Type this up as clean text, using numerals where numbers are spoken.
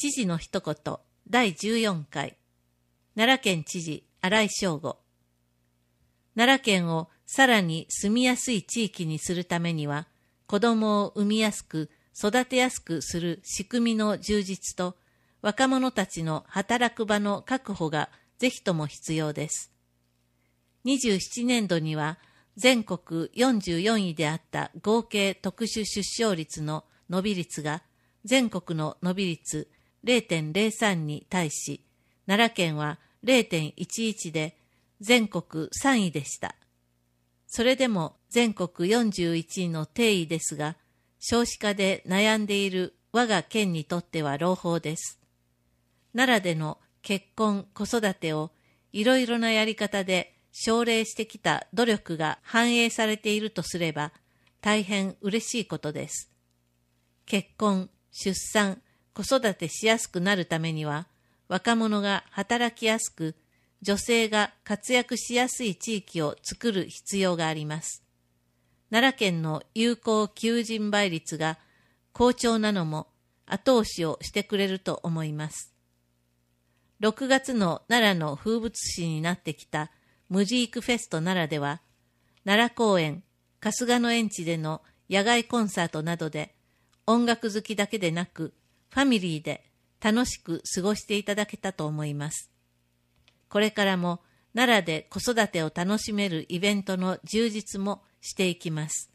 知事の一言第14回奈良県知事新井正吾。奈良県をさらに住みやすい地域にするためには、子どもを産みやすく育てやすくする仕組みの充実と、若者たちの働く場の確保がぜひとも必要です。27年度には全国44位であった合計特殊出生率の伸び率が全国の伸び率 0.03 に対し、奈良県は 0.11 で全国3位でした。それでも全国41位の低位ですが、少子化で悩んでいる我が県にとっては朗報です。奈良での結婚・子育てをいろいろなやり方で奨励してきた努力が反映されているとすれば大変嬉しいことです。結婚、出産、子育てしやすくなるためには、若者が働きやすく、女性が活躍しやすい地域を作る必要があります。奈良県の有効求人倍率が好調なのも後押しをしてくれると思います。6月の奈良の風物詩になってきたムジークフェスト奈良では、奈良公園、春日野園地での野外コンサートなどで、音楽好きだけでなく、ファミリーで楽しく過ごしていただけたと思います。これからも奈良で子育てを楽しめるイベントの充実もしていきます。